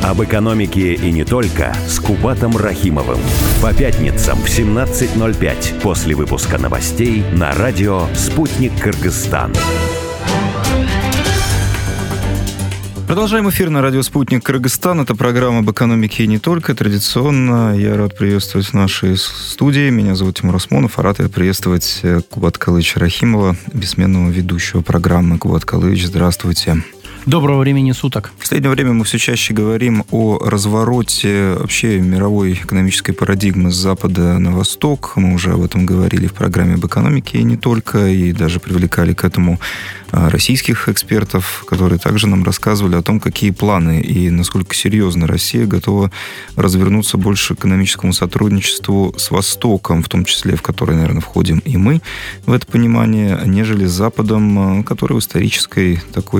Об экономике и не только с Кубатом Рахимовым. По пятницам в 17:05 после выпуска новостей на радио «Спутник Кыргызстан». Продолжаем эфир на радио «Спутник Кыргызстан». Это программа об экономике и не только. Традиционно я рад приветствовать в нашей студии. Меня зовут Тимур Осмонов, а рад я приветствовать Кубата Калыича Рахимова, бессменного ведущего программы. Кубат Калыич, здравствуйте. Доброго времени суток. В последнее время мы все чаще говорим о развороте вообще мировой экономической парадигмы с запада на восток. Мы уже об этом говорили в программе об экономике и не только, и даже привлекали к этому российских экспертов, которые также нам рассказывали о том, какие планы и насколько серьезно Россия готова развернуться больше к экономическому сотрудничеству с Востоком, в том числе, в который, наверное, входим и мы в это понимание, нежели с Западом, который в исторической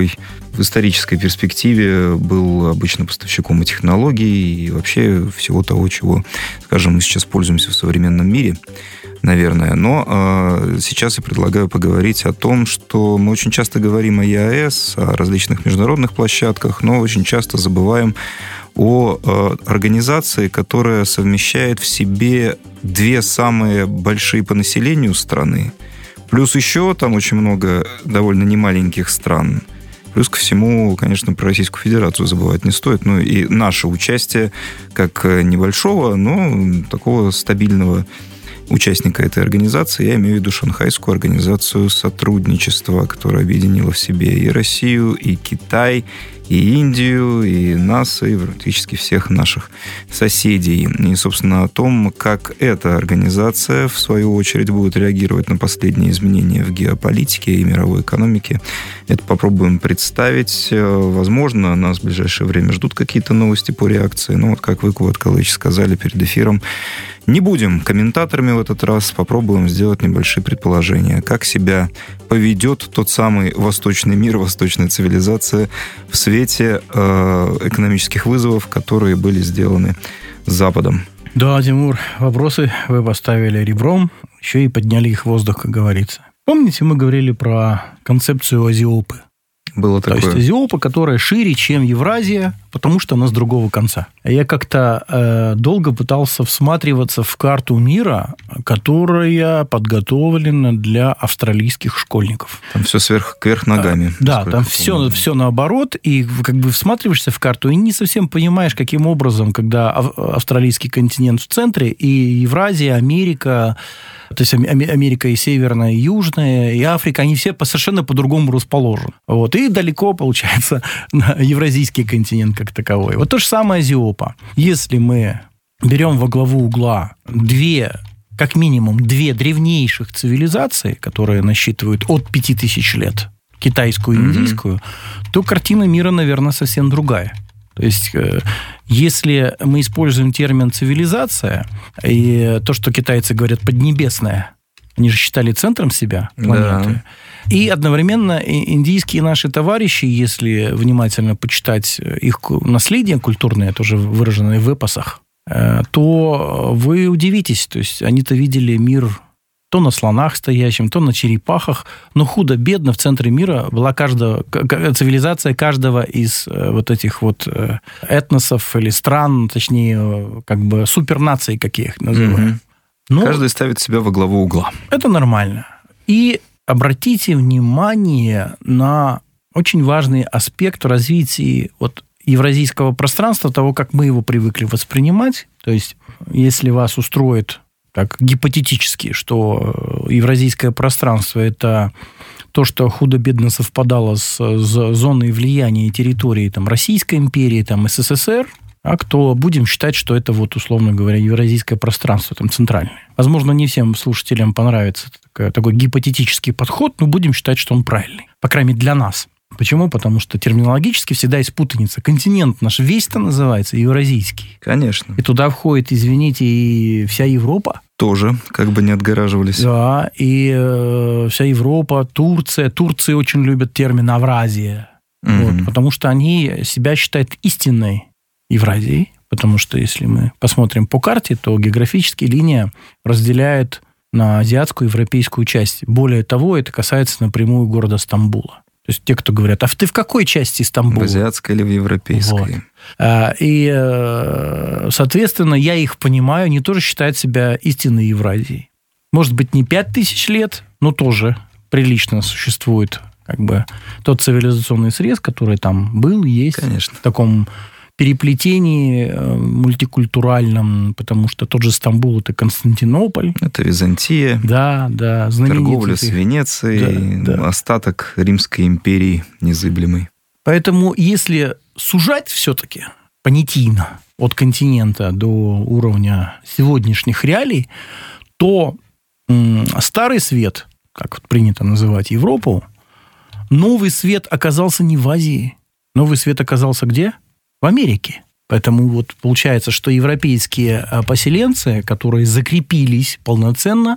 перспективе был обычно поставщиком и технологий, и вообще всего того, чего, скажем, мы сейчас пользуемся в современном мире, наверное. Но сейчас я предлагаю поговорить о том, что мы очень часто говорим о ЕАЭС, о различных международных площадках, но очень часто забываем о организации, которая совмещает в себе две самые большие по населению страны, плюс еще там очень много довольно немаленьких стран. Плюс ко всему, конечно, про Российскую Федерацию забывать не стоит. Ну и наше участие как небольшого, но такого стабильного участника этой организации, я имею в виду Шанхайскую организацию сотрудничества, которая объединила в себе и Россию, и Китай, и Индию, и нас, и практически всех наших соседей. И, собственно, о том, как эта организация, в свою очередь, будет реагировать на последние изменения в геополитике и мировой экономике, это попробуем представить. Возможно, нас в ближайшее время ждут какие-то новости по реакции. Но вот, как вы, Кубат Калыич, сказали перед эфиром, не будем комментаторами в этот раз, попробуем сделать небольшие предположения, как себя поведет тот самый восточный мир, восточная цивилизация в свете экономических вызовов, которые были сделаны Западом. Да, Тимур, вопросы вы поставили ребром, еще и подняли их в воздух, как говорится. Помните, мы говорили про концепцию Азиопы? Было такое. То есть Азиопа, которая шире, чем Евразия, потому что она с другого конца. Я как-то долго пытался всматриваться в карту мира, которая подготовлена для австралийских школьников. Там все кверх ногами. Да, там все наоборот, и как бы всматриваешься в карту и не совсем понимаешь, каким образом, когда австралийский континент в центре, и Евразия, Америка, то есть Америка и Северная, и Южная, и Африка, они все совершенно по-другому расположены. Вот. И далеко, получается, на евразийский континент как таковой. Вот то же самое Азиопа. Если мы берем во главу угла как минимум две древнейших цивилизации, которые насчитывают от 5000 лет, китайскую и индийскую, то картина мира, наверное, совсем другая. То есть, если мы используем термин «цивилизация», и то, что китайцы говорят «поднебесная», они же считали центром себя планеты. Да. И одновременно индийские наши товарищи, если внимательно почитать их наследие культурное, тоже выраженное в эпосах, то вы удивитесь. То есть, они-то видели мир то на слонах стоящем, то на черепахах, но худо-бедно в центре мира была цивилизация каждого из вот этих вот этносов или стран, точнее, как бы супернаций, как я их называю. Но каждый ставит себя во главу угла. Это нормально. И обратите внимание на очень важный аспект развития евразийского пространства, того, как мы его привыкли воспринимать. То есть, если вас устроит так гипотетически, что евразийское пространство – это то, что худо-бедно совпадало с зоной влияния и территорией Российской империи, СССР, то будем считать, что это, условно говоря, евразийское пространство центральное. Возможно, не всем слушателям понравится такой гипотетический подход, но будем считать, что он правильный. По крайней мере, для нас. Почему? Потому что терминологически всегда есть путаница. Континент наш весь-то называется евразийский. Конечно. И туда входит, извините, и вся Европа. Тоже, как бы не отгораживались. Да, и вся Европа, Турция. Турции очень любят термин «Авразия». Потому что они себя считают истинной Евразией. Потому что если мы посмотрим по карте, то географически линия разделяет на азиатскую и европейскую часть. Более того, это касается напрямую города Стамбула. То есть те, кто говорят, а ты в какой части Стамбула? В азиатской или в европейской? И, соответственно, я их понимаю, они тоже считают себя истинной Евразией. Может быть, не 5000 лет, но тоже прилично существует как бы тот цивилизационный срез, который там был, есть. Конечно. В таком переплетении мультикультуральном, потому что тот же Стамбул – это Константинополь. Это Византия. Да. Торговля с Венецией, остаток Римской империи незыблемой. Поэтому, если сужать все-таки понятийно от континента до уровня сегодняшних реалий, то Старый Свет, как принято называть Европу, Новый Свет оказался не в Азии. Новый Свет оказался где? В Америке. Поэтому вот получается, что европейские поселенцы, которые закрепились полноценно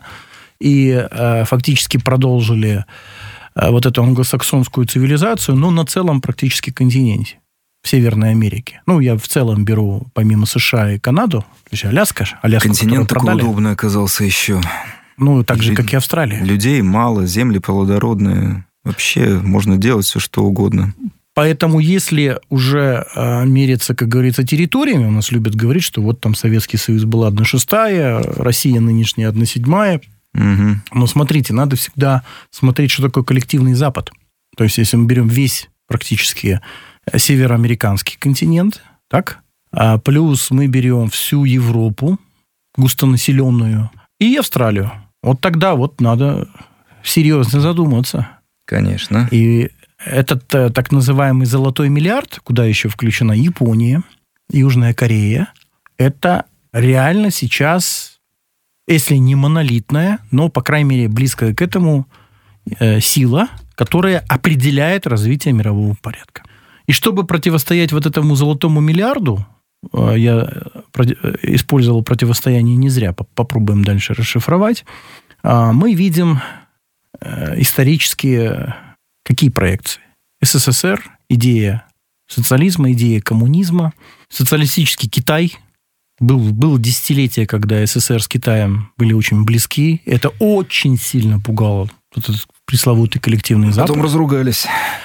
и фактически продолжили вот эту англосаксонскую цивилизацию, но на целом практически континенте, в Северной Америке. Ну, я в целом беру помимо США и Канаду, то есть Аляску, континент такой удобный оказался еще. Ну, так же, как и Австралия. Людей мало, земли плодородные. Вообще можно делать все, что угодно. Поэтому, если уже мериться, как говорится, территориями, у нас любят говорить, что вот там Советский Союз была 1/6, Россия нынешняя 1/7. Угу. Но смотрите, надо всегда смотреть, что такое коллективный Запад. То есть, если мы берем весь практически североамериканский континент, так, плюс мы берем всю Европу, густонаселенную, и Австралию. Вот тогда вот надо серьезно задуматься. Конечно. И этот так называемый «золотой миллиард», куда еще включена Япония, Южная Корея, это реально сейчас, если не монолитная, но, по крайней мере, близкая к этому сила, которая определяет развитие мирового порядка. И чтобы противостоять вот этому «золотому миллиарду», я использовал противостояние не зря, попробуем дальше расшифровать, мы видим исторические какие проекции? СССР, идея социализма, идея коммунизма, социалистический Китай. Было десятилетие, когда СССР с Китаем были очень близки. Это очень сильно пугало этот пресловутый коллективный Запад. Потом разругались.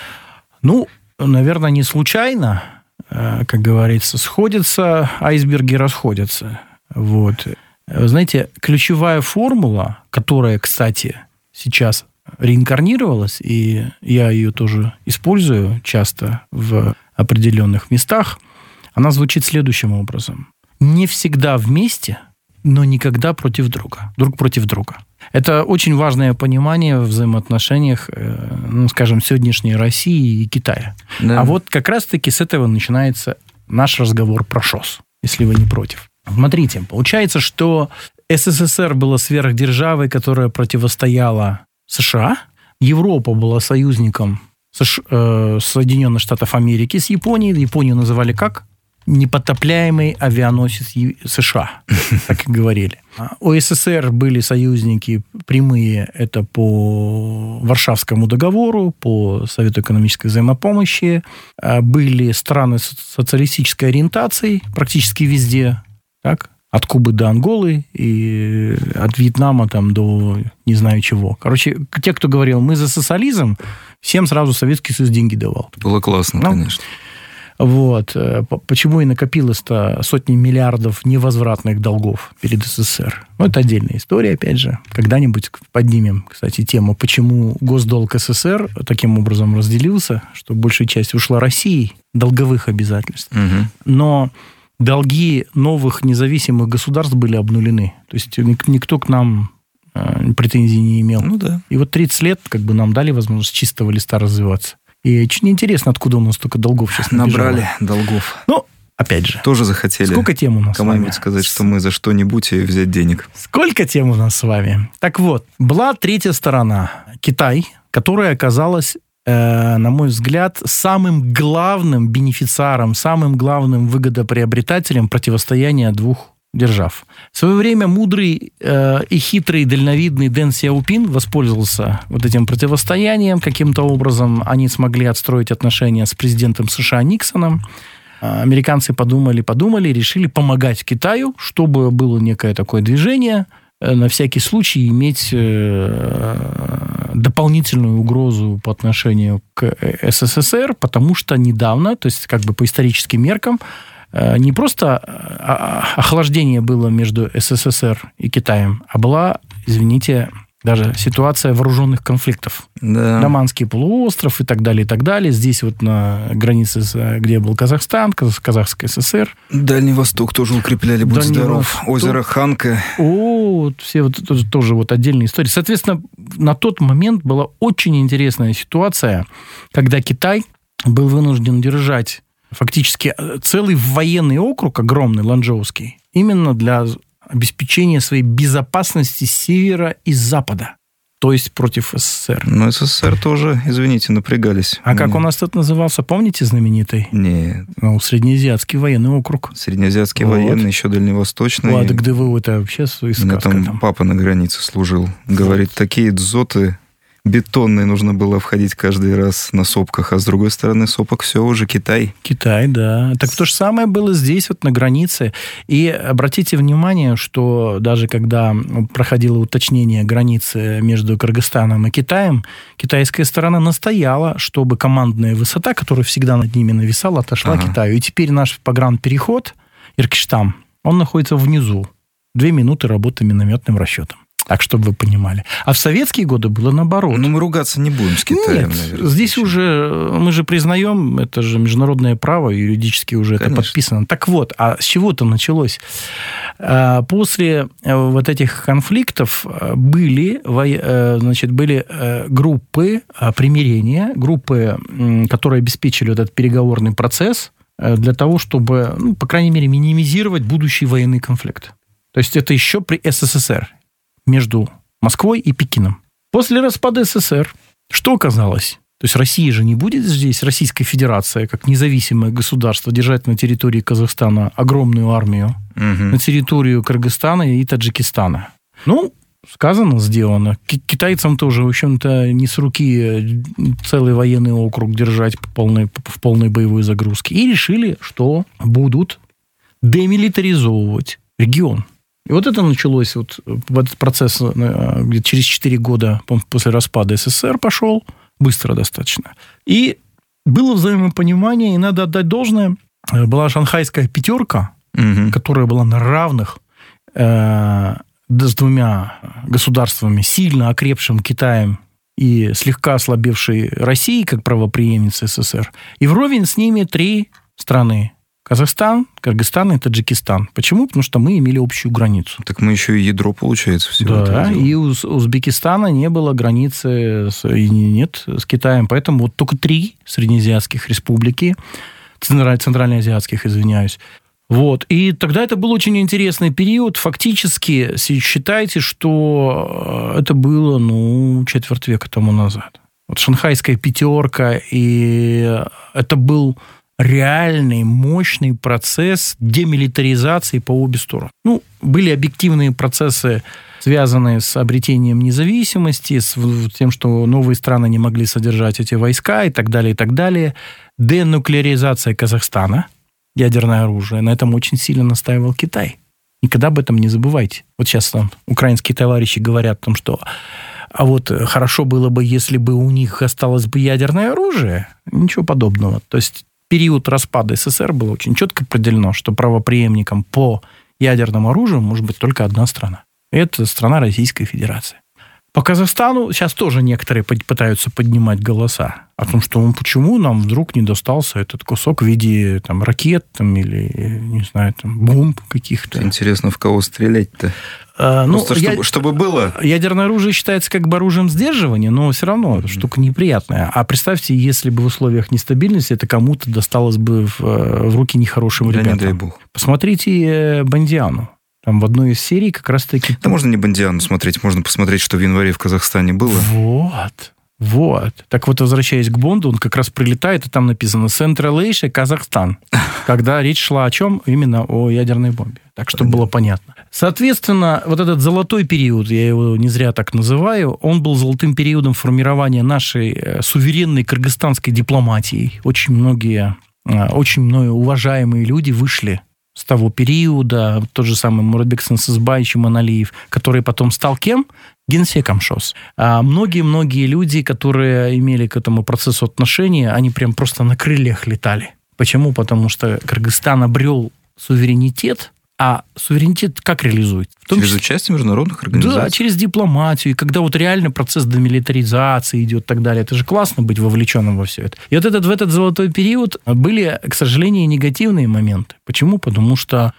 Ну, наверное, не случайно, как говорится, сходятся, айсберги расходятся. Вот. Вы знаете, ключевая формула, которая, кстати, сейчас реинкарнировалась, и я ее тоже использую часто в определенных местах, она звучит следующим образом. Не всегда вместе, но никогда против друга. Друг против друга. Это очень важное понимание в взаимоотношениях, ну, скажем, сегодняшней России и Китая. Да. А вот как раз-таки с этого начинается наш разговор про ШОС, если вы не против. Смотрите, получается, что СССР была сверхдержавой, которая противостояла США. Европа была союзником Соединенных Штатов Америки с Японией. Японию называли как? Непотопляемый авианосец США, так и говорили. У СССР были союзники прямые, это по Варшавскому договору, по Совету экономической взаимопомощи. Были страны социалистической ориентации практически везде, так? От Кубы до Анголы и от Вьетнама там до не знаю чего. Короче, те, кто говорил, мы за социализм, всем сразу Советский Союз деньги давал. Было классно, конечно. Вот. Почему и накопилось-то сотни миллиардов невозвратных долгов перед СССР? Ну, это отдельная история, опять же. Когда-нибудь поднимем, кстати, тему, почему госдолг СССР таким образом разделился, что большая часть ушла России, долговых обязательств. Угу. Но долги новых независимых государств были обнулены. То есть никто к нам претензий не имел. Ну, да. И вот 30 лет как бы нам дали возможность с чистого листа развиваться. И очень интересно, откуда у нас столько долгов сейчас набежало. Набрали долгов. Ну, опять же. Тоже захотели. Сколько тем у нас кому-нибудь сказать, что мы за что-нибудь и взять денег. Сколько тем у нас с вами. Так вот, была третья сторона. Китай, которая оказалась, на мой взгляд, самым главным бенефициаром, самым главным выгодоприобретателем противостояния двух держав. В свое время мудрый и хитрый, дальновидный Дэн Сяопин воспользовался вот этим противостоянием. Каким-то образом они смогли отстроить отношения с президентом США Никсоном. Американцы подумали, решили помогать Китаю, чтобы было некое такое движение, на всякий случай иметь дополнительную угрозу по отношению к СССР, потому что недавно, то есть как бы по историческим меркам, не просто охлаждение было между СССР и Китаем, а была, извините, даже ситуация вооруженных конфликтов. Да. Даманский полуостров и так далее, и так далее. Здесь вот на границе, где был Казахстан, Казахская ССР. Дальний Восток тоже укрепляли, будь Дальний здоров. Восток. Озеро Ханка. Вот все вот тоже вот отдельные истории. Соответственно, на тот момент была очень интересная ситуация, когда Китай был вынужден держать фактически целый военный округ, огромный, Ланчжоуский, именно для обеспечения своей безопасности с севера и с запада, то есть против СССР. Но СССР тоже, извините, напрягались. А как у нас тут назывался, помните, знаменитый? Нет. Ну, Среднеазиатский военный округ. Среднеазиатский Вот. военный, еще дальневосточный. Ладно, ГДВ это вообще У меня сказка там там. папа на границе служил. Говорит, такие дзоты бетонные нужно было входить каждый раз на сопках, а с другой стороны сопок все уже Китай. Китай, да. Так то же самое было здесь, вот на границе. И обратите внимание, что даже когда проходило уточнение границы между Кыргызстаном и Китаем, китайская сторона настояла, чтобы командная высота, которая всегда над ними нависала, отошла Китаю. И теперь наш погранпереход, Иркиштам, он находится внизу. 2 минуты работы минометным расчетом. Так, чтобы вы понимали. А в советские годы было наоборот. Ну, мы ругаться не будем с Китаем, Нет, наверное. здесь уже, мы же признаем, это же международное право, юридически уже Конечно. это подписано. Так вот, а с чего это началось? После вот этих конфликтов были группы примирения, группы, которые обеспечили вот этот переговорный процесс для того, чтобы, ну, по крайней мере, минимизировать будущий военный конфликт. То есть это еще при СССР. Между Москвой и Пекином. После распада СССР что оказалось? То есть Россия же не будет здесь, Российская Федерация, как независимое государство, держать на территории Казахстана огромную армию, на территорию Кыргызстана и Таджикистана. Ну, сказано, сделано. Китайцам тоже, в общем-то, не с руки целый военный округ держать в полной боевой загрузке. И решили, что будут демилитаризовывать регион. И вот это началось, вот этот процесс где-то через 4 года после распада СССР пошел, быстро достаточно. И было взаимопонимание, и надо отдать должное. Была шанхайская пятерка, которая была на равных с 2 государствами, сильно окрепшим Китаем и слегка ослабевшей Россией, как правопреемница СССР. И вровень с ними 3 страны. Казахстан, Кыргызстан и Таджикистан. Почему? Потому что мы имели общую границу. Так мы еще и ядро, получается, всего этого Да, дела. и у Узбекистана не было границы с Китаем. Поэтому вот только 3 среднеазиатских республики, центральноазиатских, извиняюсь. Вот. И тогда это был очень интересный период. Фактически, считайте, что это было, четверть века тому назад. Вот шанхайская пятерка, и это был реальный, мощный процесс демилитаризации по обе стороны. Были объективные процессы, связанные с обретением независимости, с тем, что новые страны не могли содержать эти войска и так далее, и так далее. Денуклеаризация Казахстана, ядерное оружие. На этом очень сильно настаивал Китай. Никогда об этом не забывайте. Вот сейчас там украинские товарищи говорят о том, что а вот хорошо было бы, если бы у них осталось бы ядерное оружие. Ничего подобного. То есть период распада СССР было очень четко определено, что правопреемником по ядерному оружию может быть только одна страна. И это страна Российская Федерация. По Казахстану сейчас тоже некоторые пытаются поднимать голоса о том, что почему нам вдруг не достался этот кусок в виде ракет или, не знаю, бомб каких-то. Интересно, в кого стрелять-то? Чтобы было. Ядерное оружие считается как бы оружием сдерживания, но все равно штука неприятная. А представьте, если бы в условиях нестабильности это кому-то досталось бы в руки нехорошим ребятам. Не дай бог. Посмотрите «Бондиану». Там в одной из серий как раз-таки... Да можно не «Бондиану» смотреть, можно посмотреть, что в январе в Казахстане было. Вот. Так вот, возвращаясь к Бонду, он как раз прилетает, и там написано «Central Asia, Казахстан», когда речь шла о чем? Именно о ядерной бомбе. Так, чтобы было понятно. Соответственно, вот этот золотой период, я его не зря так называю, он был золотым периодом формирования нашей суверенной кыргызстанской дипломатии. Очень многие уважаемые люди вышли с того периода, тот же самый Муратбек Сансызбаевич Иманалиев, который потом стал кем? Генсеком ШОС. А многие-многие люди, которые имели к этому процессу отношения, они прям просто на крыльях летали. Почему? Потому что Кыргызстан обрел суверенитет, а суверенитет как реализует? Через участие международных организаций? Да, через дипломатию. И когда вот реально процесс демилитаризации идет и так далее, это же классно быть вовлеченным во все это. И вот в этот золотой период были, к сожалению, негативные моменты. Почему? Потому что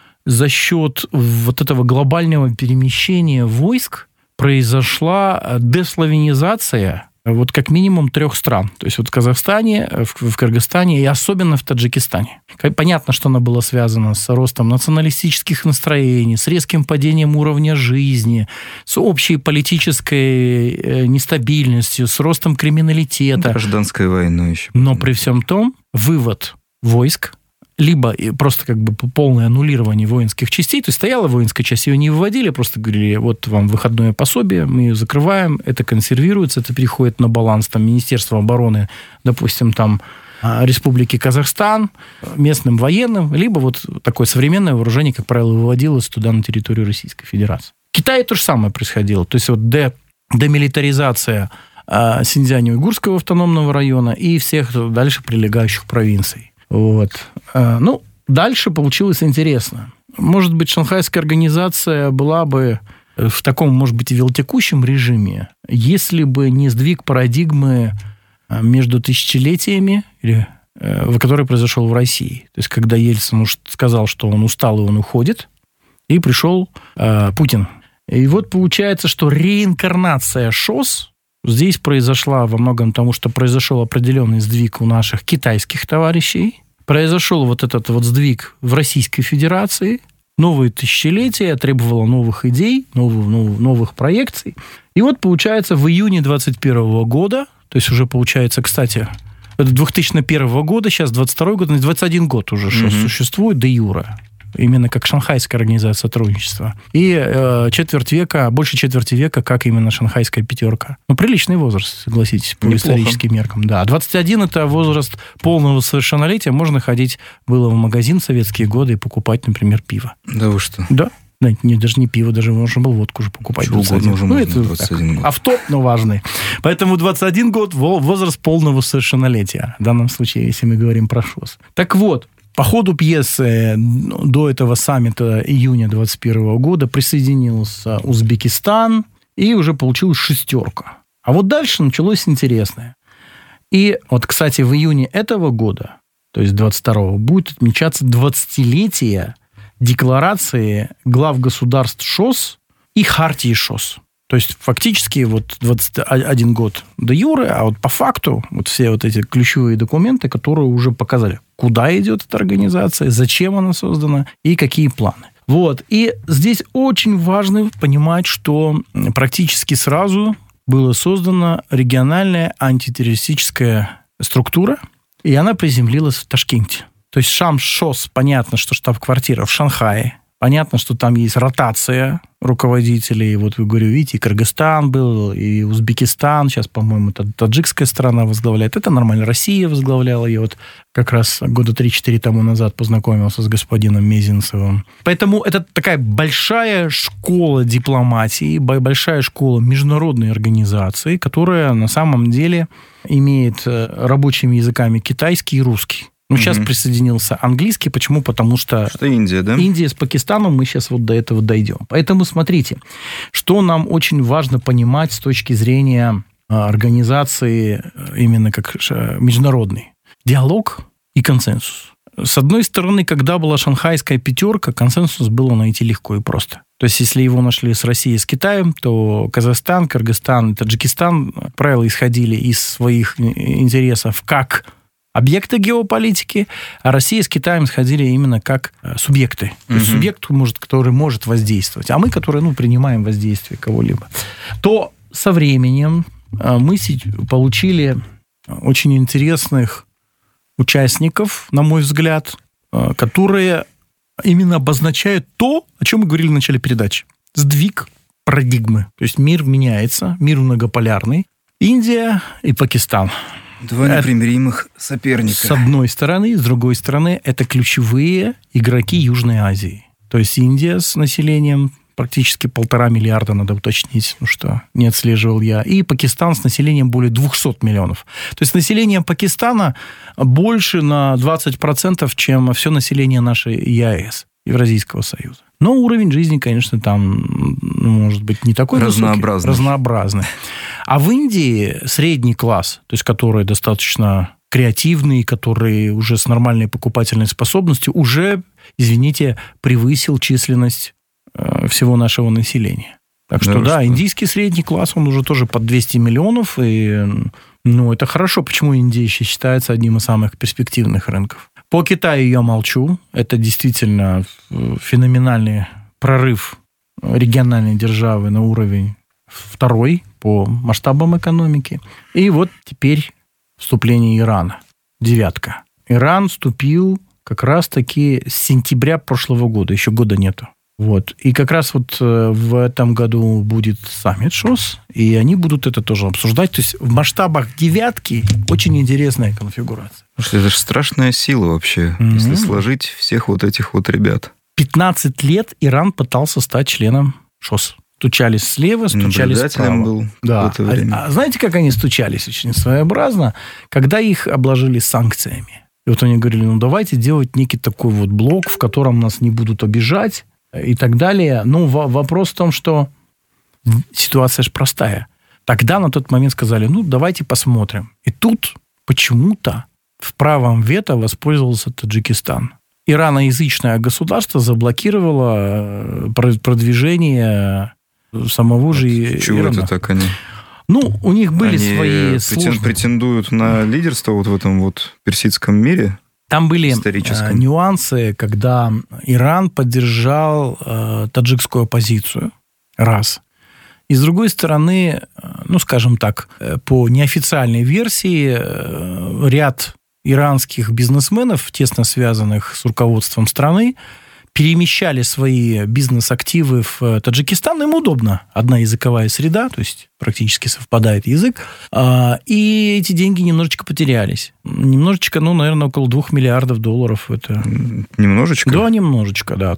за счет вот этого глобального перемещения войск произошла деславянизация вот как минимум 3 стран. То есть вот в Казахстане, в Кыргызстане и особенно в Таджикистане. Понятно, что она была связана с ростом националистических настроений, с резким падением уровня жизни, с общей политической нестабильностью, с ростом криминалитета. Гражданской войной еще. Но при всем том, вывод войск, либо просто как бы полное аннулирование воинских частей, то есть стояла воинская часть, ее не выводили, просто говорили, вот вам выходное пособие, мы ее закрываем, это консервируется, это переходит на баланс там, Министерства обороны, допустим, там, Республики Казахстан, местным военным, либо вот такое современное вооружение, как правило, выводилось туда, на территорию Российской Федерации. В Китае то же самое происходило, то есть вот демилитаризация Синьцзянь-Уйгурского автономного района и всех дальше прилегающих провинций. Вот. Ну, дальше получилось интересно. Может быть, шанхайская организация была бы в таком, может быть, и вялотекущем режиме, если бы не сдвиг парадигмы между тысячелетиями, который произошел в России. То есть, когда Ельцин сказал, что он устал и он уходит, и пришел Путин. И вот получается, что реинкарнация ШОС здесь произошла во многом потому, что произошел определенный сдвиг у наших китайских товарищей, произошел вот этот вот сдвиг в Российской Федерации, новые тысячелетия требовало новых идей, новых проекций. И вот, получается, в июне 2021 года, то есть уже получается, кстати, это 2001 года, сейчас 22 год, 21 год уже существует де юре. Именно как шанхайская организация сотрудничества. И больше четверти века, как именно шанхайская пятерка. Ну, приличный возраст, согласитесь, по историческим меркам. Да, 21 – это возраст полного совершеннолетия. Можно ходить было в магазин в советские годы и покупать, например, пиво. Да вы что? Да. Даже не пиво, даже можно было водку уже покупать. Чего угодно уже можно 21 год. Автоп, но важный. Поэтому 21 год – возраст полного совершеннолетия. В данном случае, если мы говорим про ШОС. Так вот, по ходу пьесы до этого саммита июня 2021 года присоединился Узбекистан, и уже получилась 6. А вот дальше началось интересное. И вот, кстати, в июне этого года, то есть 22-го, будет отмечаться 20-летие декларации глав государств ШОС и хартии ШОС. То есть, фактически, вот 21 год де юре, а вот по факту вот все вот эти ключевые документы, которые уже показали, куда идет эта организация, зачем она создана и какие планы. Вот. И здесь очень важно понимать, что практически сразу была создана региональная антитеррористическая структура, и она приземлилась в Ташкенте. То есть ШОС, понятно, что штаб-квартира в Шанхае. Понятно, что там есть ротация руководителей. Вот вы говорю, видите, и Кыргызстан был, и Узбекистан. Сейчас, по-моему, таджикская страна возглавляет. Это нормально. Россия возглавляла. Я вот как раз года 3-4 тому назад познакомился с господином Мезенцевым. Поэтому это такая большая школа дипломатии, большая школа международной организации, которая на самом деле имеет рабочими языками китайский и русский. Ну, сейчас присоединился английский. Почему? Потому что Индия, да? Индия с Пакистаном, мы сейчас вот до этого дойдем. Поэтому смотрите, что нам очень важно понимать с точки зрения организации именно как международной. Диалог и консенсус. С одной стороны, когда была шанхайская пятерка, консенсус было найти легко и просто. То есть, если его нашли с Россией и с Китаем, то Казахстан, Кыргызстан и Таджикистан, как правило, исходили из своих интересов как объекты геополитики, а Россия с Китаем сходили именно как субъекты. То есть субъект, который может воздействовать, а мы, которые принимаем воздействие кого-либо. То со временем мы получили очень интересных участников, на мой взгляд, которые именно обозначают то, о чем мы говорили в начале передачи. Сдвиг парадигмы. То есть мир меняется, мир многополярный. Индия и Пакистан. Два непримиримых соперника. С одной стороны, с другой стороны, это ключевые игроки Южной Азии. То есть Индия с населением практически 1,5 миллиарда, надо уточнить, что не отслеживал я, и Пакистан с населением более 200 миллионов. То есть население Пакистана больше на 20%, чем все население нашей ЕАЭС, Евразийского союза. Но уровень жизни, конечно, там может быть не такой разнообразный. А в Индии средний класс, то есть который достаточно креативный, который уже с нормальной покупательной способностью, уже, извините, превысил численность всего нашего населения. Так что, да, индийский средний класс, он уже тоже под 200 миллионов, и, это хорошо. Почему Индия еще считается одним из самых перспективных рынков? По Китаю я молчу. Это действительно феноменальный прорыв региональной державы на уровень 2 по масштабам экономики. И вот теперь вступление Ирана. 9. Иран вступил как раз-таки с сентября прошлого года. Еще года нету. Вот. И как раз вот в этом году будет саммит ШОС, и они будут это тоже обсуждать. То есть в масштабах 9 очень интересная конфигурация. Это же страшная сила вообще, если сложить всех вот этих вот ребят. 15 лет Иран пытался стать членом ШОС. Стучались слева, стучались справа. Был да. А знаете, как они стучались? Очень своеобразно, когда их обложили санкциями. И вот они говорили, давайте делать некий такой вот блок, в котором нас не будут обижать, и так далее. Но вопрос в том, что ситуация же простая. Тогда на тот момент сказали, давайте посмотрим. И тут почему-то в правом вето воспользовался Таджикистан. Ираноязычное государство заблокировало продвижение самого же Ирана. Чего это так они? У них были свои сложности. Претендуют на лидерство вот в этом вот персидском мире? Там были нюансы, когда Иран поддержал таджикскую оппозицию. Раз. И с другой стороны, скажем так, по неофициальной версии, ряд иранских бизнесменов, тесно связанных с руководством страны, перемещали свои бизнес-активы в Таджикистан. Им удобно. Одна языковая среда, то есть практически совпадает язык. И эти деньги немножечко потерялись. Немножечко, наверное, около $2 миллиардов. Это... Немножечко? Да, немножечко, да.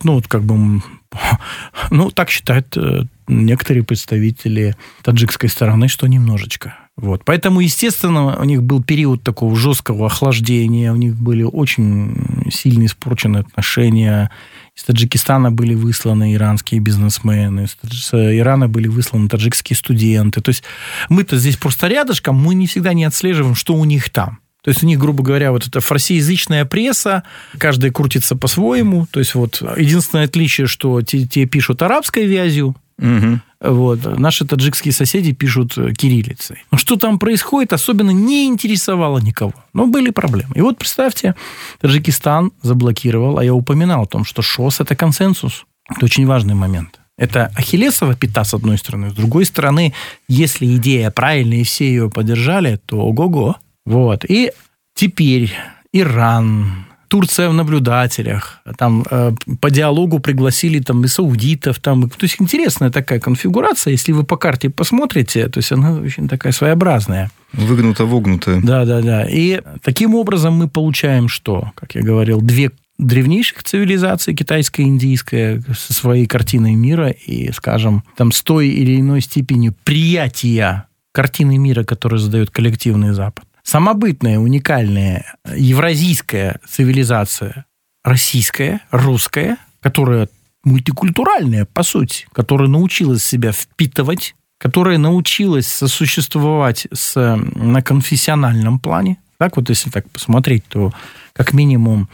Так считают некоторые представители таджикской стороны, что немножечко. Вот. Поэтому, естественно, у них был период такого жесткого охлаждения, у них были очень сильно испорчены отношения. Из Таджикистана были высланы иранские бизнесмены, из Ирана были высланы таджикские студенты. То есть мы-то здесь просто рядышком, мы не всегда не отслеживаем, что у них там. То есть у них, грубо говоря, вот эта фарсиязычная пресса, каждая крутится по-своему. То есть вот единственное отличие, что те пишут арабской вязью, вот. Наши таджикские соседи пишут кириллицей. Но что там происходит, особенно не интересовало никого. Но были проблемы. И вот представьте, Таджикистан заблокировал, а я упоминал о том, что ШОС – это консенсус. Это очень важный момент. Это ахиллесова пята, с одной стороны. С другой стороны, если идея правильная и все ее поддержали, то ого-го. Вот. И теперь Иран, Турция в наблюдателях, там по диалогу пригласили там и саудитов, там, то есть интересная такая конфигурация, если вы по карте посмотрите, то есть она очень такая своеобразная. Выгнуто-вогнутая. Да. И таким образом мы получаем что? Как я говорил, 2 древнейших цивилизаций, китайская и индийская, со своей картиной мира и, скажем, там с той или иной степенью приятия картины мира, которую задает коллективный Запад. Самобытная, уникальная евразийская цивилизация, российская, русская, которая мультикультуральная, по сути, которая научилась себя впитывать, которая научилась сосуществовать на конфессиональном плане. Так вот, если так посмотреть, то как минимум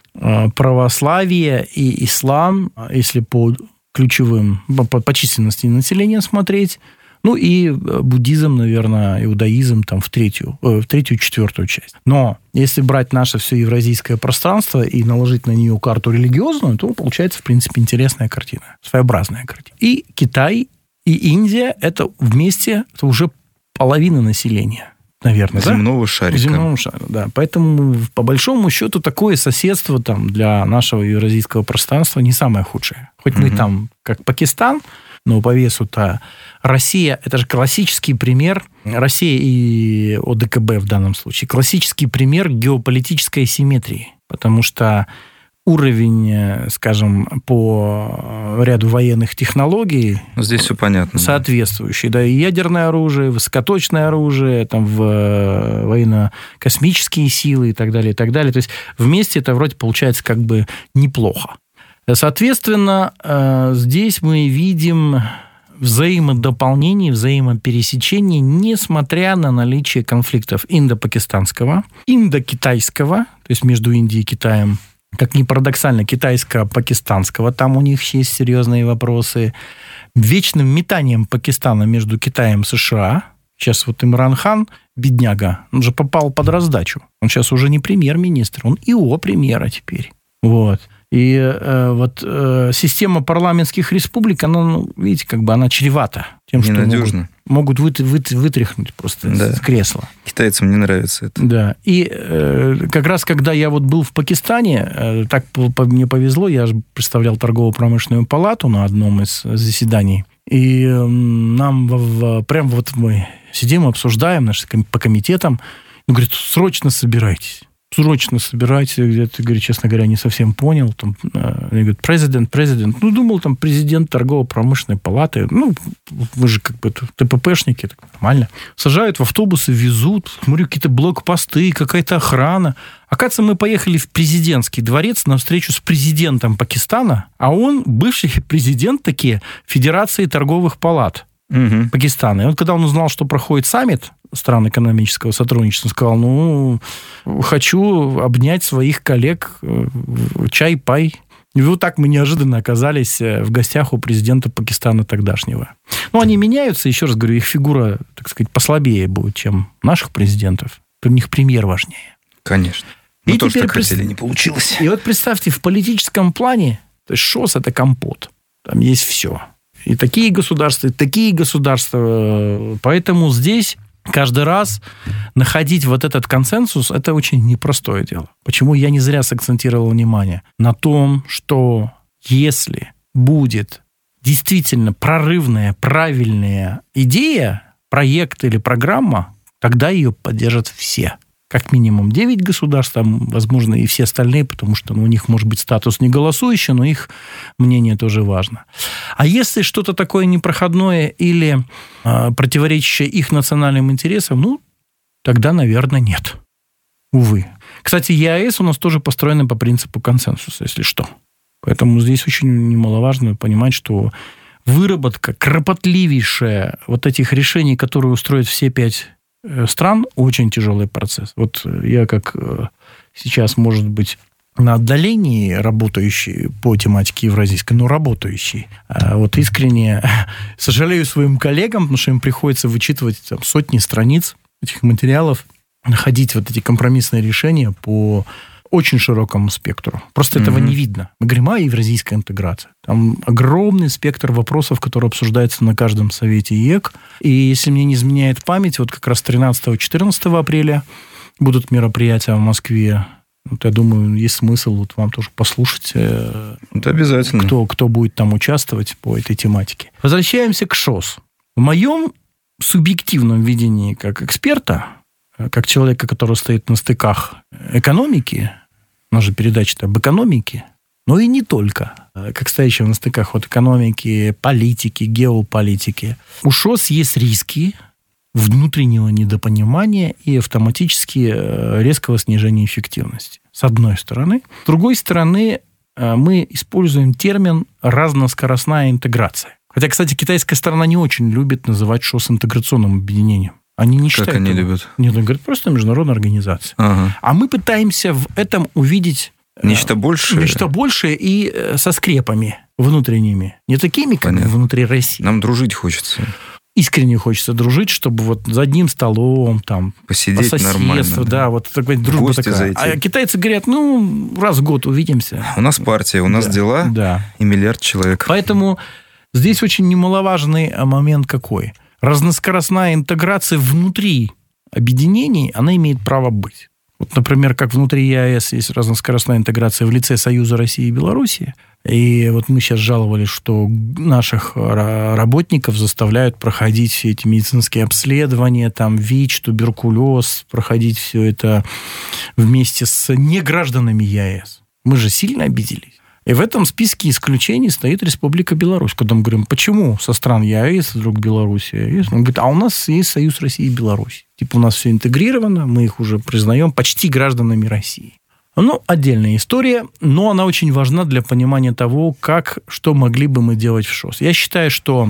православие и ислам, если по ключевым, по численности населения смотреть, и буддизм, наверное, иудаизм там в третью, четвертую часть. Но если брать наше все евразийское пространство и наложить на нее карту религиозную, то получается, в принципе, интересная картина, своеобразная картина. И Китай, и Индия – это вместе это уже половина населения, наверное, земного шарика. Земного шара, да. Поэтому, по большому счету, такое соседство там, для нашего евразийского пространства не самое худшее. Хоть мы там, как Пакистан, но по весу-то Россия, это же классический пример, Россия и ОДКБ в данном случае, классический пример геополитической асимметрии, потому что уровень, скажем, по ряду военных технологий... Здесь все понятно. Соответствующий. Да, и ядерное оружие, высокоточное оружие, там, военно-космические силы и так далее, и так далее. То есть вместе это вроде получается как бы неплохо. Соответственно, здесь мы видим взаимодополнение, взаимопересечение, несмотря на наличие конфликтов индо-пакистанского, индо-китайского, то есть между Индией и Китаем, как ни парадоксально, китайско-пакистанского, там у них есть серьезные вопросы, вечным метанием Пакистана между Китаем и США. Сейчас вот Имран Хан, бедняга, он же попал под раздачу. Он сейчас уже не премьер-министр, он ИО премьера теперь. Вот. И система парламентских республик, она, видите, как бы она чревата тем, что могут вытряхнуть просто с кресла. Китайцам не нравится это. Да. И как раз, когда я вот был в Пакистане, так мне повезло, я же представлял торгово-промышленную палату на одном из заседаний, и нам прям вот мы сидим, обсуждаем по комитетам, он говорит, срочно собирайтесь. Я, честно говоря, не совсем понял. Там, они говорят, президент. Ну, думал, там, президент торгово-промышленной палаты. Ну, вы же как бы ТППшники, так нормально. Сажают в автобусы, везут. Смотрю, какие-то блокпосты, какая-то охрана. Оказывается, мы поехали в президентский дворец на встречу с президентом Пакистана, а он бывший президент Федерации торговых палат Пакистана. И вот когда он узнал, что проходит саммит стран экономического сотрудничества, сказал, хочу обнять своих коллег, чай-пай. И вот так мы неожиданно оказались в гостях у президента Пакистана тогдашнего. Они меняются, еще раз говорю, их фигура, так сказать, послабее будет, чем наших президентов. У них премьер важнее. Конечно. Мы тоже так хотели, не получилось. И вот представьте, в политическом плане, то есть ШОС – это компот. Там есть все. И такие государства, Поэтому здесь каждый раз находить вот этот консенсус – это очень непростое дело. Почему я не зря сакцентировал внимание на том, что если будет действительно прорывная, правильная идея, проект или программа, тогда ее поддержат все. Как минимум 9 государств, там, возможно, и все остальные, потому что у них может быть статус не голосующий, но их мнение тоже важно. А если что-то такое непроходное или противоречащее их национальным интересам, тогда, наверное, нет. Увы. Кстати, ЕАЭС у нас тоже построены по принципу консенсуса, если что. Поэтому здесь очень немаловажно понимать, что выработка кропотливейшая вот этих решений, которые устроят все 5 стран, очень тяжелый процесс. Вот я как сейчас, может быть, на отдалении работающий по тематике евразийской, но работающий. Вот искренне сожалею своим коллегам, потому что им приходится вычитывать сотни страниц этих материалов, находить вот эти компромиссные решения по очень широкому спектру. Просто этого не видно. Мы говорим, евразийская интеграция. Там огромный спектр вопросов, которые обсуждаются на каждом совете ЕЭК. И если мне не изменяет память, вот как раз 13-14 апреля будут мероприятия в Москве. Вот я думаю, есть смысл вот вам тоже послушать, это обязательно. Кто будет там участвовать по этой тематике. Возвращаемся к ШОС. В моем субъективном видении как эксперта, как человека, который стоит на стыках экономики, у нас же передача-то об экономике, но и не только, как стоящего на стыках экономики, политики, геополитики. У ШОС есть риски внутреннего недопонимания и автоматически резкого снижения эффективности. С одной стороны. С другой стороны, мы используем термин «разноскоростная интеграция». Хотя, кстати, китайская сторона не очень любит называть ШОС интеграционным объединением. Они не считают. Как они любят? Нет, они говорят, просто международная организация. Ага. А мы пытаемся в этом увидеть нечто большее. Нечто большее и со скрепами внутренними. Не такими, как внутри России. Нам дружить хочется. Искренне хочется дружить, чтобы вот за одним столом, там, посидеть по соседству, нормально. Да, вот такая дружба такая. Зайти. А китайцы говорят, раз в год увидимся. У нас партия, у нас дела, и миллиард человек. Поэтому здесь очень немаловажный момент какой. Разноскоростная интеграция внутри объединений, она имеет право быть. Вот, например, как внутри ЕАЭС есть разноскоростная интеграция в лице Союза России и Белоруссии, И вот мы сейчас жаловались, что наших работников заставляют проходить все эти медицинские обследования, там ВИЧ, туберкулез, проходить все это вместе с негражданами ЕАЭС. Мы же сильно обиделись. И в этом списке исключений стоит Республика Беларусь. Когда мы говорим, почему со стран ЕАЭС вдруг Беларусь ЕАЭС? Он говорит, а у нас есть Союз России и Беларуси. Типа у нас все интегрировано, мы их уже признаем почти гражданами России. Ну, отдельная история, но она очень важна для понимания того, что могли бы мы делать в ШОС. Я считаю, что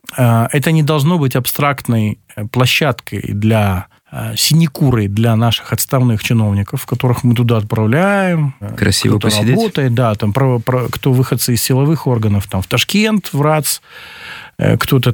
это не должно быть абстрактной площадкой для синекурой для наших отставных чиновников, которых мы туда отправляем. Красиво кто-то посидеть. Работает, да, там кто выходцы из силовых органов, там в Ташкент, в РАЦ, кто-то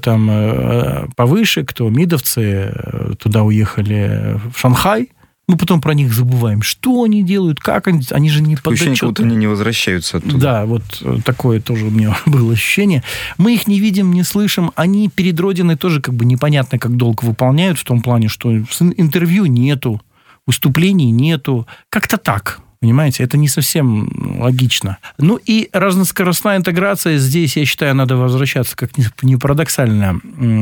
там повыше, кто мидовцы туда уехали в Шанхай. Мы потом про них забываем. Что они делают, как они же не подотчетны. Как будто они не возвращаются оттуда. Да, вот такое тоже у меня было ощущение. Мы их не видим, не слышим. Они перед Родиной тоже как бы непонятно, как долг выполняют, в том плане, что интервью нету, выступлений нету. Как-то так. Понимаете, это не совсем логично. Ну и разноскоростная интеграция. Здесь, я считаю, надо возвращаться, как ни парадоксально.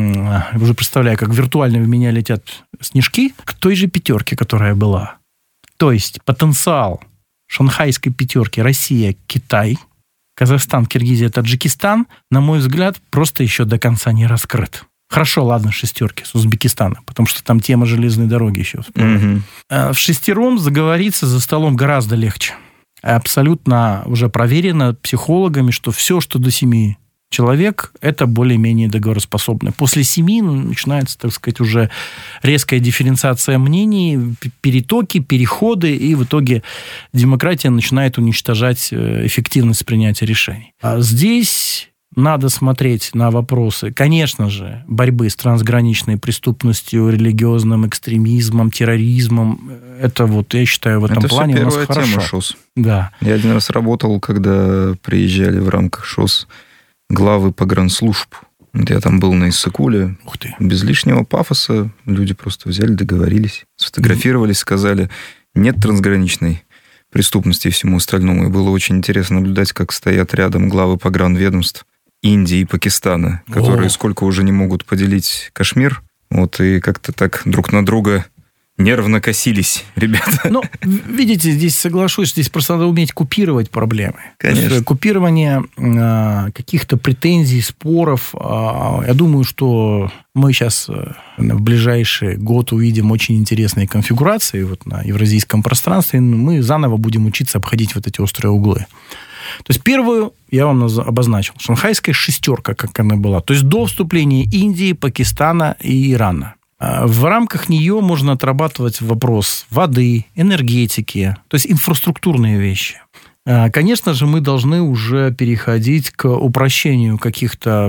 Я уже представляю, как виртуально в меня летят снежки к той же пятерке, которая была. То есть потенциал шанхайской пятерки Россия, Китай, Казахстан, Киргизия, Таджикистан, на мой взгляд, просто еще до конца не раскрыт. Хорошо, ладно, шестерки с Узбекистана, потому что там тема железной дороги еще всплывает. В шестером заговориться за столом гораздо легче. Абсолютно уже проверено психологами, что все, что до 7 человек, это более-менее договороспособно. После 7 начинается, так сказать, уже резкая дифференциация мнений, перетоки, переходы, и в итоге демократия начинает уничтожать эффективность принятия решений. А здесь надо смотреть на вопросы, конечно же, борьбы с трансграничной преступностью, религиозным экстремизмом, терроризмом. Это вот, я считаю, в этом плане у нас хорошо. Это все первая тема ШОС. Да. Я один раз работал, когда приезжали в рамках ШОС главы погранслужб. Я там был на Иссыкуле. Ух ты. Без лишнего пафоса. Люди просто взяли, договорились, сфотографировались, сказали, нет трансграничной преступности и всему остальному. И было очень интересно наблюдать, как стоят рядом главы погранведомств Индии и Пакистана, которые сколько уже не могут поделить Кашмир, вот, и как-то так друг на друга нервно косились ребята. Ну, видите, здесь соглашусь, здесь просто надо уметь купировать проблемы. Конечно. Купирование каких-то претензий, споров. Я думаю, что мы сейчас в ближайший год увидим очень интересные конфигурации вот на евразийском пространстве. Мы заново будем учиться обходить вот эти острые углы. То есть первую я вам обозначил. Шанхайская шестерка, как она была. То есть до вступления Индии, Пакистана и Ирана. В рамках нее можно отрабатывать вопрос воды, энергетики, то есть инфраструктурные вещи. Конечно же, мы должны уже переходить к упрощению каких-то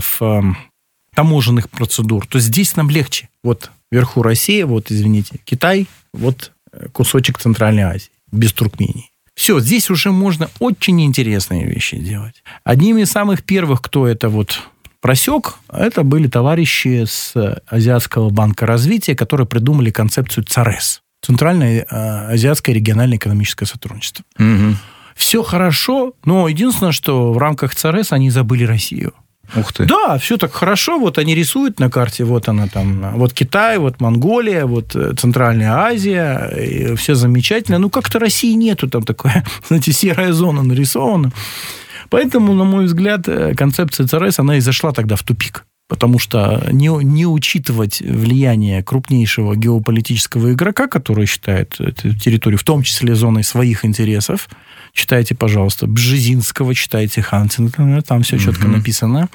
таможенных процедур. То есть здесь нам легче. Вот вверху Россия, вот, извините, Китай, вот кусочек Центральной Азии, без Туркмении. Все, здесь уже можно очень интересные вещи делать. Одними из самых первых, кто это вот просек, это были товарищи с Азиатского банка развития, которые придумали концепцию ЦАРЭС. Центральное азиатское региональное экономическое сотрудничество. Угу. Все хорошо, но единственное, что в рамках ЦАРЭС они забыли Россию. Ух ты. Да, все так хорошо. Вот они рисуют на карте, вот она там, вот Китай, вот Монголия, вот Центральная Азия, и все замечательно. Ну, как-то России нету, там такая, знаете, серая зона нарисована. Поэтому, на мой взгляд, концепция ЦАРЭС, она и зашла тогда в тупик. Потому что не учитывать влияние крупнейшего геополитического игрока, который считает эту территорию, в том числе зоной своих интересов, читайте, пожалуйста, Бжезинского, читайте Хантингтона, там все четко написано.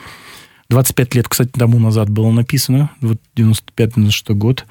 25 лет, кстати, тому назад было написано, вот 95-96 год.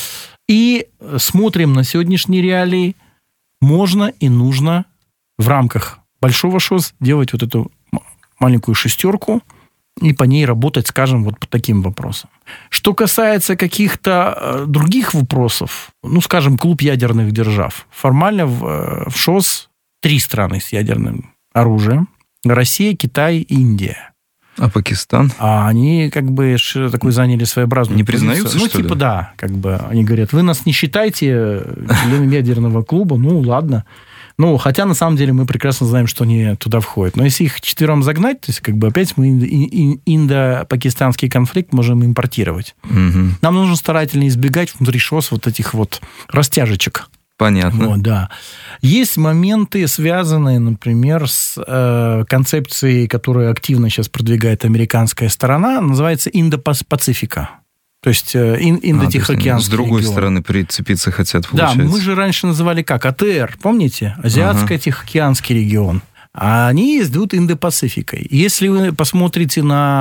И смотрим на сегодняшние реалии. Можно и нужно в рамках большого ШОС делать вот эту маленькую шестерку и по ней работать, скажем, вот по таким вопросам. Что касается каких-то других вопросов, ну, скажем, клуб ядерных держав. Формально в ШОС 3 страны с ядерным оружием. Россия, Китай, Индия. А Пакистан? А они как бы такой заняли своеобразную не признаются, позицию. что ли? Ну, типа, да. Как бы они говорят, вы нас не считайте членами ядерного клуба, ну, ладно. Ну, хотя, на самом деле, мы прекрасно знаем, что они туда входят. Но если их 4 загнать, то есть, как бы, опять мы индо-пакистанский конфликт можем импортировать. Угу. Нам нужно старательно избегать внутри ШОС вот этих вот растяжечек. Понятно. Вот, да. Есть моменты, связанные, например, с концепцией, которую активно сейчас продвигает американская сторона, называется Индо-Пацифика. То есть Индо-Тихоокеанский с другой регион. стороны прицепиться хотят, получается. Да, мы же раньше называли как? АТР, помните? Азиатско-Тихоокеанский регион. А они идут Индо-Пацификой. Если вы посмотрите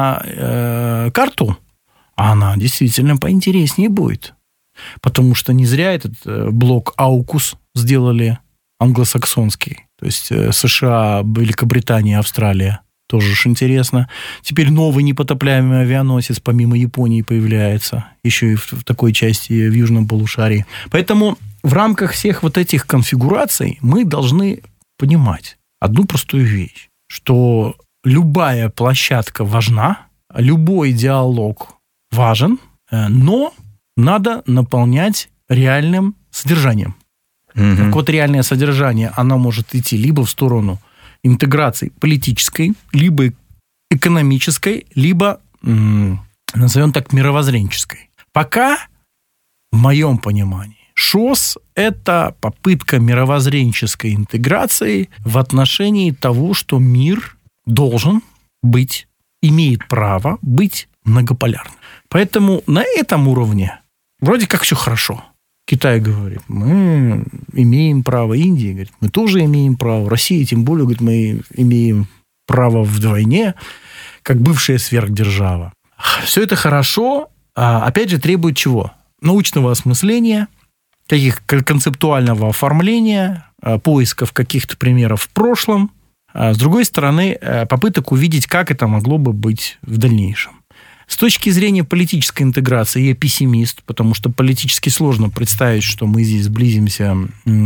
на карту, она действительно поинтереснее будет. Потому что не зря этот блок AUKUS сделали англосаксонский. То есть США, Великобритания, Австралия. Тоже уж интересно. Теперь новый непотопляемый авианосец помимо Японии появляется. Еще и в такой части в южном полушарии. Поэтому в рамках всех вот этих конфигураций мы должны понимать одну простую вещь. Что любая площадка важна, любой диалог важен, но надо наполнять реальным содержанием. Угу. Так вот, реальное содержание, оно может идти либо в сторону интеграции политической, либо экономической, либо, назовем так, мировоззренческой. Пока, в моем понимании, ШОС – это попытка мировоззренческой интеграции в отношении того, что мир должен быть, имеет право быть многополярным. Поэтому на этом уровне вроде как все хорошо. Китай говорит, мы имеем право, Индия говорит, мы тоже имеем право, Россия тем более, говорит, мы имеем право вдвойне, как бывшая сверхдержава. Все это хорошо, опять же, требует чего? Научного осмысления, концептуального оформления, поисков каких-то примеров в прошлом, а с другой стороны, попыток увидеть, как это могло бы быть в дальнейшем. С точки зрения политической интеграции я пессимист, потому что политически сложно представить, что мы здесь сблизимся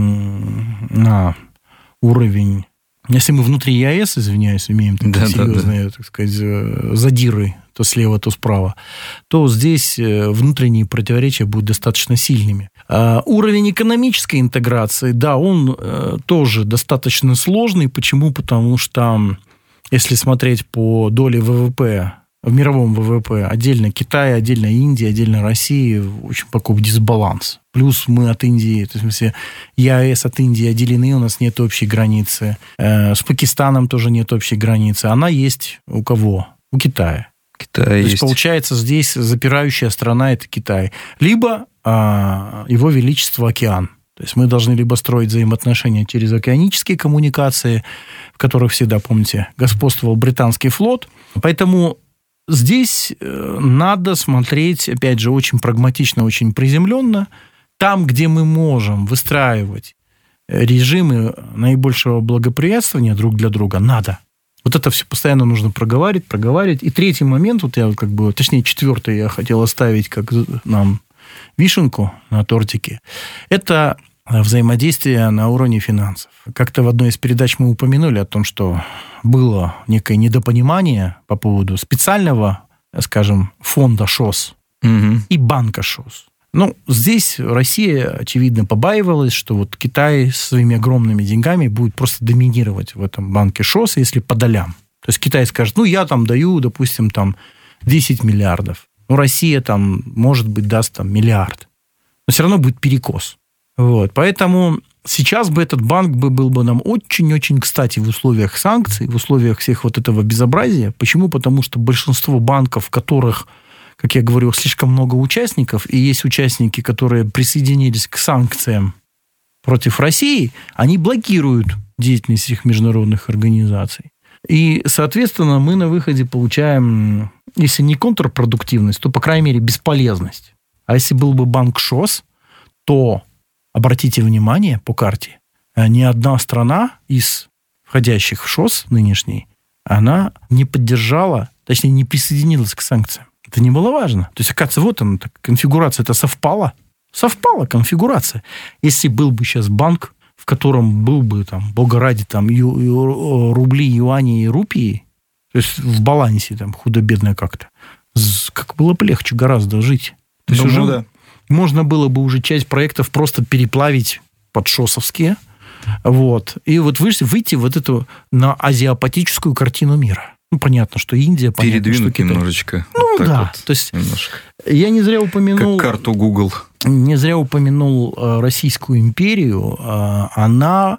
на уровень... Если мы внутри ЕАЭС, извиняюсь, имеем такие серьезные, так сказать, задиры, то слева, то справа, то здесь внутренние противоречия будут достаточно сильными. Уровень экономической интеграции, да, он тоже достаточно сложный. Почему? Потому что, если смотреть по доле ВВП, в мировом ВВП отдельно Китай, отдельно Индия, отдельно Россия, очень такой дисбаланс. Плюс мы от Индии, то есть, в смысле, ЕАЭС от Индии отделены, у нас нет общей границы. С Пакистаном тоже нет общей границы. Она есть у кого? У Китая. То есть, получается, здесь запирающая страна – это Китай. Либо его величество океан. То есть мы должны либо строить взаимоотношения через океанические коммуникации, в которых всегда, помните, господствовал британский флот. Поэтому здесь надо смотреть, опять же, очень прагматично, очень приземленно. Там, где мы можем выстраивать режимы наибольшего благоприятствования друг для друга, надо. Вот это все постоянно нужно проговаривать. И третий момент, вот я точнее, четвертый я хотел оставить как нам вишенку на тортике, это взаимодействие на уровне финансов. Как-то в одной из передач мы упомянули о том, что было некое недопонимание по поводу специального, скажем, фонда ШОС и банка ШОС. Ну, здесь Россия, очевидно, побаивалась, что вот Китай с своими огромными деньгами будет просто доминировать в этом банке ШОС, если по долям. То есть Китай скажет, я там даю, допустим, 10 миллиардов. Россия может быть, даст миллиард. Но все равно будет перекос. Вот. Поэтому сейчас бы этот банк был бы нам очень-очень кстати в условиях санкций, в условиях всех вот этого безобразия. Почему? Потому что большинство банков, в которых, как я говорю, слишком много участников, и есть участники, которые присоединились к санкциям против России, они блокируют деятельность их международных организаций. И, соответственно, мы на выходе получаем, если не контрпродуктивность, то, по крайней мере, бесполезность. А если был бы банк ШОС, то, обратите внимание по карте, ни одна страна из входящих в ШОС нынешней, она не поддержала, точнее, не присоединилась к санкциям. Это немаловажно. То есть, оказывается, вот она, конфигурация-то совпала. Совпала конфигурация. Если был бы сейчас банк, в котором был бы, бога ради, рубли, юани и рупии, то есть в балансе худо-бедно как-то, как было бы легче гораздо жить. То есть уже можно было бы уже часть проектов просто переплавить под шосовские, Вот. И вот выйти вот эту на азиопатическую картину мира. Ну, понятно, что Индия... Передвинуть немножечко. Ну, так да. вот, То есть немножко. я не зря упомянул... Как карту Google. Не зря упомянул Российскую империю. Она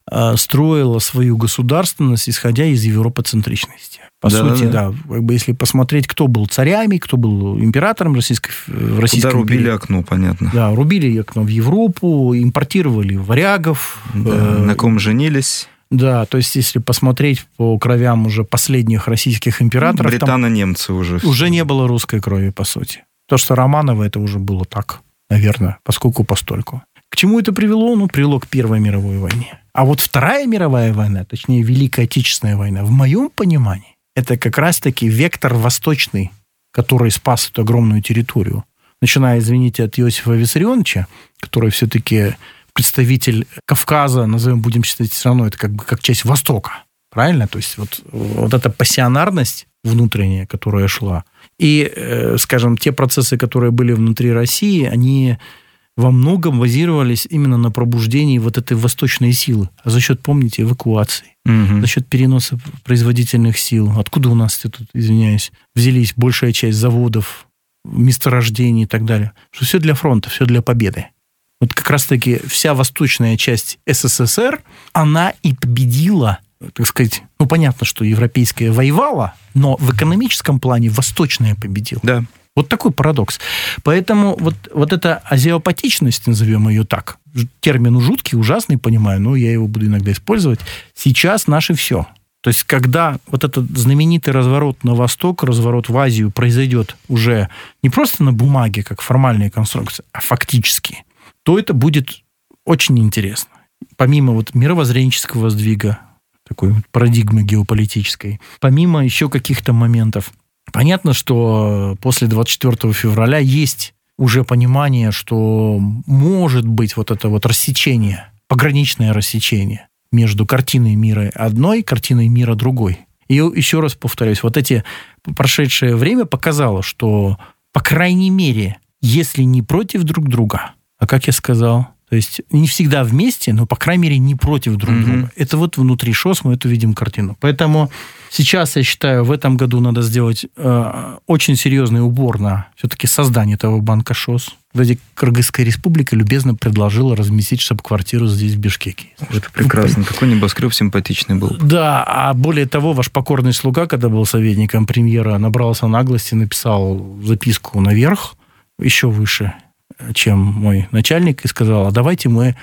строила свою государственность, исходя из европоцентричности. По сути, да. Как бы если посмотреть, кто был царями, кто был императором Российской империи. Куда рубили окно, понятно. Да, рубили окно в Европу, импортировали варягов. Да, на ком женились. Да, то есть, если посмотреть по кровям уже последних российских императоров... Британо-немцы уже. Уже не было русской крови, по сути. То, что Романово, это уже было так, наверное, поскольку-постольку. К чему это привело? Ну, привело к Первой мировой войне. А вот Вторая мировая война, точнее, Великая Отечественная война, в моем понимании, это как раз-таки вектор восточный, который спас эту огромную территорию. Начиная, извините, от Иосифа Виссарионовича, который все-таки представитель Кавказа, будем считать, все равно это как часть Востока. Правильно? То есть вот эта пассионарность внутренняя, которая шла, и, скажем, те процессы, которые были внутри России, они во многом базировались именно на пробуждении вот этой восточной силы. А за счет, помните, эвакуации, за счет переноса производительных сил. Откуда у нас тут, извиняюсь, взялись большая часть заводов, месторождений и так далее? Что все для фронта, все для победы. Вот как раз-таки вся восточная часть СССР, она и победила, так сказать, ну, понятно, что европейская воевала, но в экономическом плане восточная победила. Да. Вот такой парадокс. Поэтому вот эта азиопатичность, назовем ее так, термин жуткий, ужасный, понимаю, но я его буду иногда использовать, сейчас наше все. То есть, когда вот этот знаменитый разворот на восток, разворот в Азию произойдет уже не просто на бумаге, как формальная конструкция, а фактически, то это будет очень интересно. Помимо вот мировоззренческого сдвига, такой парадигмы геополитической, помимо еще каких-то моментов, понятно, что после 24 февраля есть уже понимание, что может быть вот это вот рассечение, пограничное рассечение между картиной мира одной, картиной мира другой. И еще раз повторюсь, вот эти прошедшее время показало, что, по крайней мере, если не против друг друга, а как я сказал, то есть не всегда вместе, но, по крайней мере, не против друг друга. Это вот внутри ШОС мы эту видим картину. Поэтому сейчас, я считаю, в этом году надо сделать очень серьезный упор на все-таки создание этого банка ШОС. Кстати, Кыргызская республика любезно предложила разместить штаб-квартиру здесь, в Бишкеке. Это прекрасно. Какой небоскреб симпатичный был. Да, а более того, ваш покорный слуга, когда был советником премьера, набрался наглости, написал записку наверх, еще выше, чем мой начальник, и сказал, а давайте мы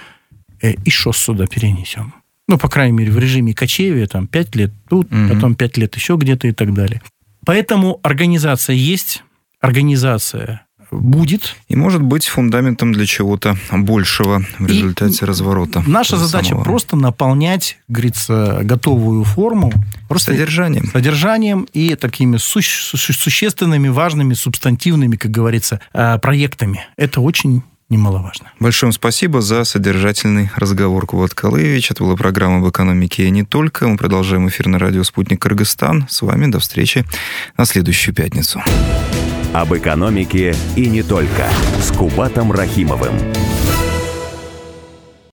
и ШОС сюда перенесем. Ну, по крайней мере, в режиме кочевья, там, 5 лет тут, потом 5 лет еще где-то и так далее. Поэтому организация есть, организация будет. И может быть фундаментом для чего-то большего в результате разворота. Наша задача просто наполнять, говорится, готовую форму. Просто содержанием и такими существенными, важными, субстантивными, как говорится, проектами. Это очень немаловажно. Большое спасибо за содержательный разговор, Кубат Калыевич. Это была программа об экономике и не только. Мы продолжаем эфир на радио «Спутник Кыргызстан». С вами до встречи на следующую пятницу. Об экономике и не только. С Кубатом Рахимовым.